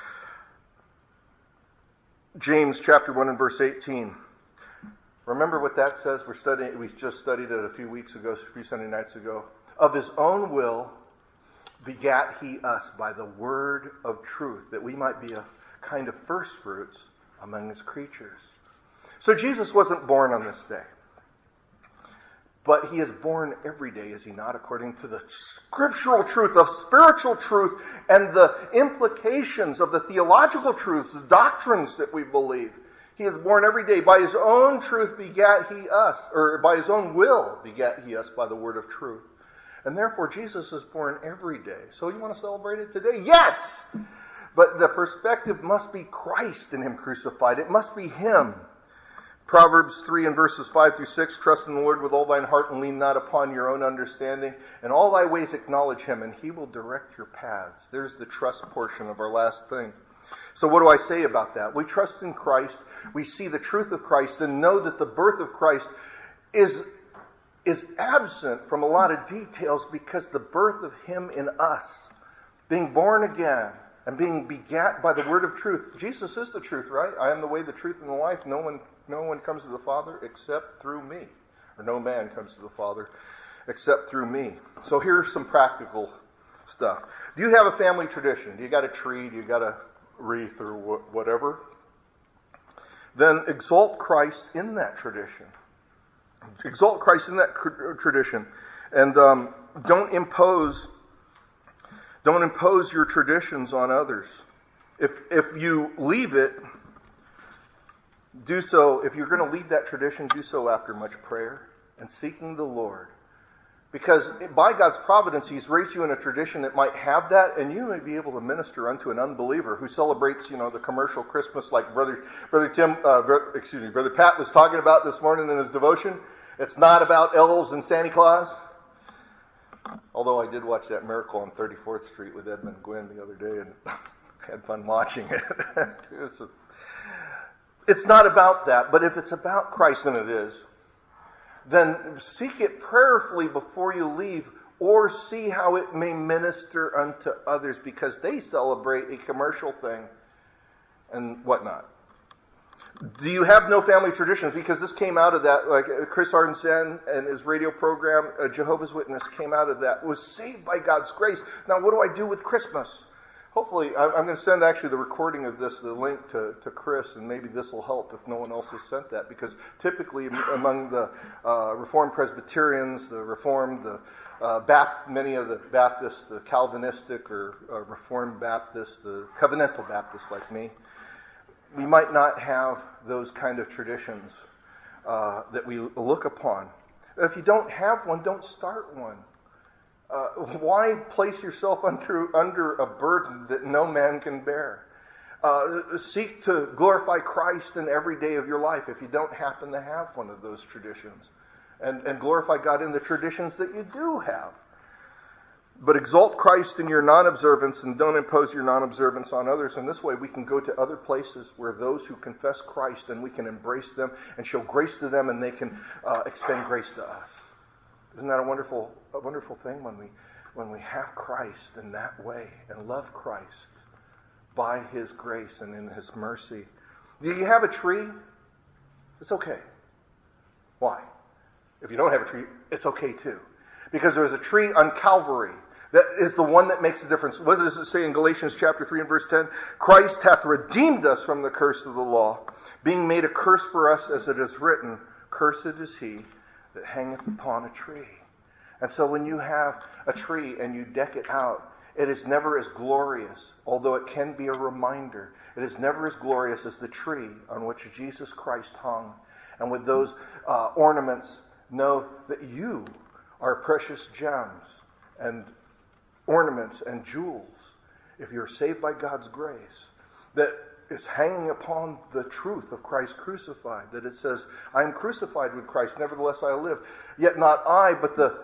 James chapter 1 and verse 18. Remember what that says? We just studied it a few Sunday nights ago. Of His own will begat He us by the word of truth, that we might be a kind of first fruits among His creatures. So Jesus wasn't born on this day. But he is born every day, is he not, according to the scriptural truth, of spiritual truth, and the implications of the theological truths, the doctrines that we believe. He is born every day. By his own truth begat he us, or by his own will begat he us by the word of truth. And therefore Jesus is born every day. So you want to celebrate it today? Yes! But the perspective must be Christ and him crucified. It must be him. Proverbs 3 and verses 5 through 6, trust in the Lord with all thine heart and lean not upon your own understanding. In all thy ways acknowledge him and he will direct your paths. There's the trust portion of our last thing. So what do I say about that? We trust in Christ. We see the truth of Christ and know that the birth of Christ is absent from a lot of details because the birth of him in us, being born again and being begat by the word of truth. Jesus is the truth, right? I am the way, the truth, and the life. No one comes to the Father except through me. Or no man comes to the Father except through me. So here's some practical stuff. Do you have a family tradition? Do you got a tree? Do you got a wreath or whatever? Then exalt Christ in that tradition. Exalt Christ in that tradition. And don't impose your traditions on others. If you leave it, do so. If you're going to leave that tradition, do so after much prayer and seeking the Lord. Because by God's providence, he's raised you in a tradition that might have that, and you may be able to minister unto an unbeliever who celebrates, the commercial Christmas like Brother Pat was talking about this morning in his devotion. It's not about elves and Santa Claus. Although I did watch that Miracle on 34th Street with Edmund Gwynn the other day and had fun watching it. It's not about that, but if it's about Christ, and it is, then seek it prayerfully before you leave, or see how it may minister unto others, because they celebrate a commercial thing and whatnot. Do you have no family traditions? Because this came out of that, like Chris Arnzen and his radio program, Jehovah's Witness, came out of that. Was saved by God's grace. Now, what do I do with Christmas? Hopefully, I'm going to send actually the recording of this, the link to Chris, and maybe this will help if no one else has sent that. Because typically among the Reformed Presbyterians, the Reformed, many of the Baptists, the Calvinistic or Reformed Baptists, the Covenantal Baptists like me, we might not have those kind of traditions that we look upon. If you don't have one, don't start one. Why place yourself under a burden that no man can bear? Seek to glorify Christ in every day of your life if you don't happen to have one of those traditions. And glorify God in the traditions that you do have. But exalt Christ in your non-observance and don't impose your non-observance on others. And this way we can go to other places where those who confess Christ, and we can embrace them and show grace to them, and they can extend grace to us. Isn't that a wonderful thing when we have Christ in that way and love Christ by his grace and in his mercy? Do you have a tree? It's okay. Why? If you don't have a tree, it's okay too. Because there's a tree on Calvary that is the one that makes a difference. What does it say in Galatians chapter 3 and verse 10? Christ hath redeemed us from the curse of the law, being made a curse for us, as it is written, cursed is he that hangeth upon a tree. And so when you have a tree and you deck it out, it is never as glorious, although it can be a reminder. It is never as glorious as the tree on which Jesus Christ hung. And with those ornaments, know that you are precious gems and ornaments and jewels, if you're saved by God's grace, that is hanging upon the truth of Christ crucified. That it says, I am crucified with Christ, nevertheless I live. Yet not I, but the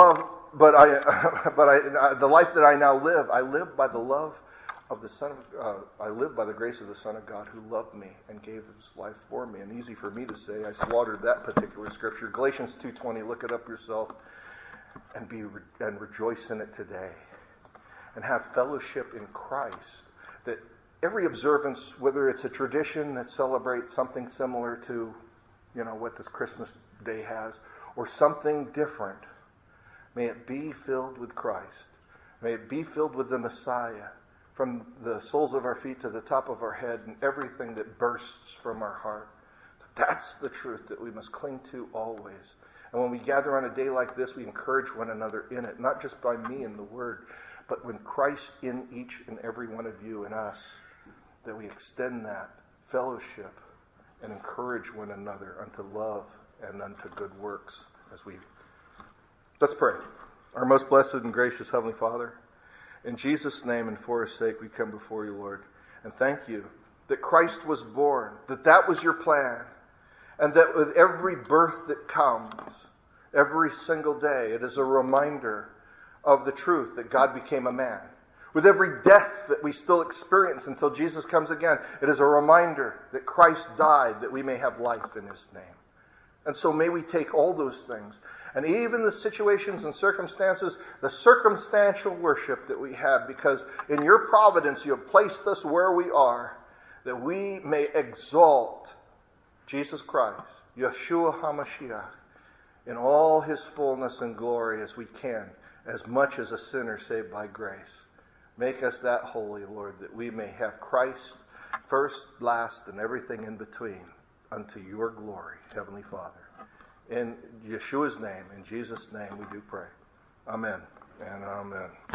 life that I now live, I live by the love of the Son of I live by the grace of the Son of God, who loved me and gave his life for me. And easy for me to say, I slaughtered that particular scripture. Galatians 2:20, look it up yourself, and rejoice in it today. And have fellowship in Christ. That every observance, whether it's a tradition that celebrates something similar to, what this Christmas day has, or something different, may it be filled with Christ. May it be filled with the Messiah, from the soles of our feet to the top of our head, and everything that bursts from our heart. That's the truth that we must cling to always. And when we gather on a day like this, we encourage one another in it, not just by me and the Word, but when Christ in each and every one of you and us, that we extend that fellowship and encourage one another unto love and unto good works. Let's pray. Our most blessed and gracious Heavenly Father, in Jesus' name and for His sake, we come before you, Lord, and thank you that Christ was born, that was your plan, and that with every birth that comes, every single day, it is a reminder of the truth that God became a man. With every death that we still experience until Jesus comes again, it is a reminder that Christ died that we may have life in His name. And so may we take all those things, and even the situations and circumstances, the circumstantial worship that we have, because in your providence you have placed us where we are, that we may exalt Jesus Christ, Yeshua HaMashiach, in all His fullness and glory as we can, as much as a sinner saved by grace. Make us that holy, Lord, that we may have Christ first, last, and everything in between unto your glory, Heavenly Father. In Yeshua's name, in Jesus' name, we do pray. Amen and amen.